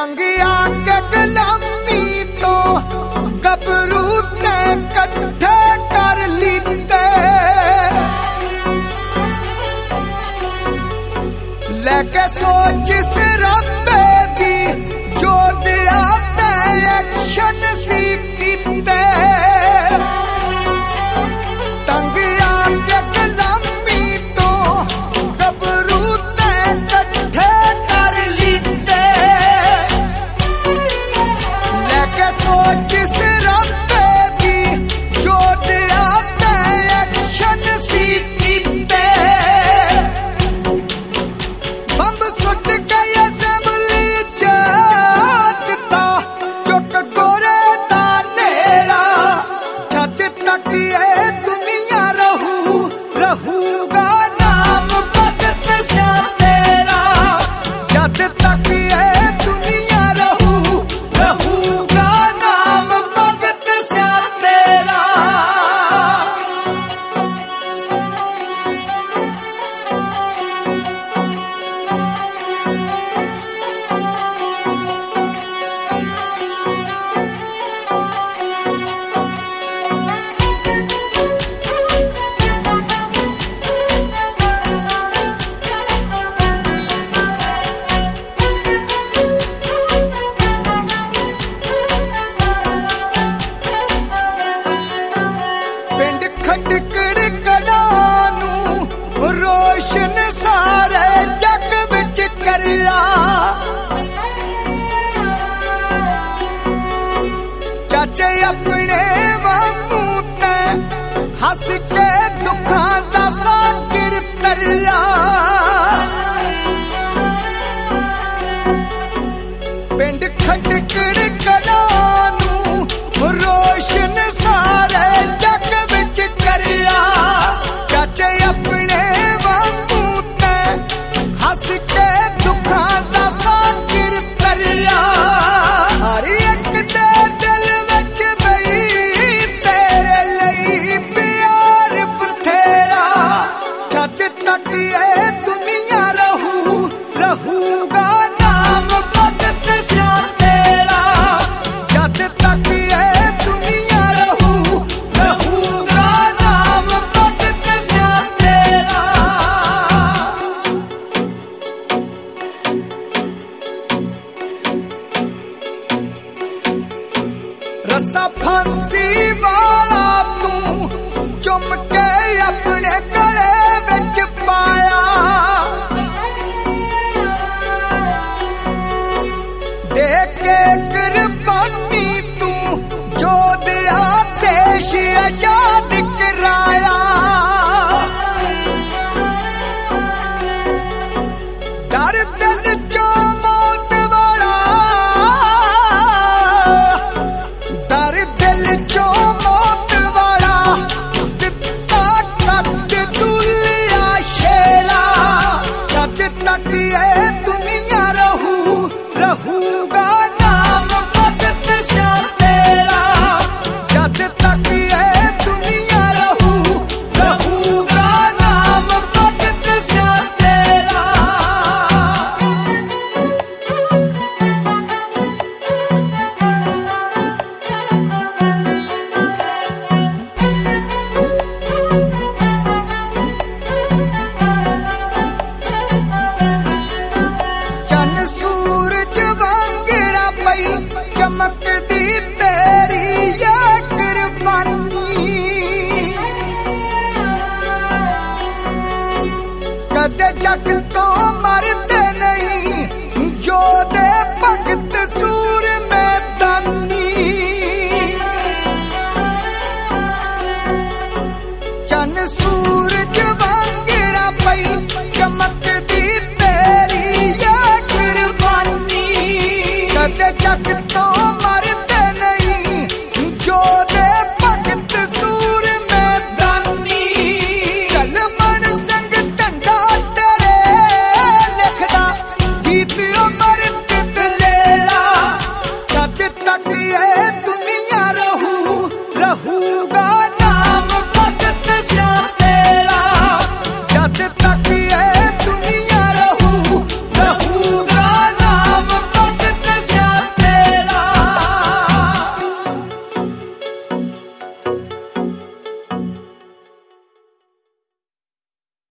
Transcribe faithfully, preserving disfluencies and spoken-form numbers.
तंगिया के गुलामी तो गबरू ने कट्ठे कर लीते, लेके सोच से रब्बे दी जो दिया ते एक्शन सी कीते। तंगिया के गुलामी तो गबरू ने कट्ठे कर लीते, लेके सोच से रब्बे दी जो दिया ते एक्शन सी कीते। बंब सुट गए असेंबली चाटता चुक गोरे दा नेरा, जद तक ये दुनिया रहू रहूगा नाम भगत सिंह तेरा, जद तक ये दुनिया रहू रहूगा नाम भगत सिंह तेरा। पिंड खटकड़ कलां नूं रोशन सारे जग विच करिया, चाचे अपने मामू ते हस के दुखां दा साकिर तरिया। पिंड खटकड़ कलां नूं रोशन सारे जग विच करिया, चाचे अपने मामू ते हस के दुखां दा साकिर तरिया। हर एक दे दिल विच बई तेरे लई प्यार बथेरा, जद तक ये दुनिया रहू रहूगा नाम भगत सिंह तेरा, जद तक ये दुनिया रहू रहूगा नाम भगत सिंह तेरा। रस्सा फांसी वाला तू चुम के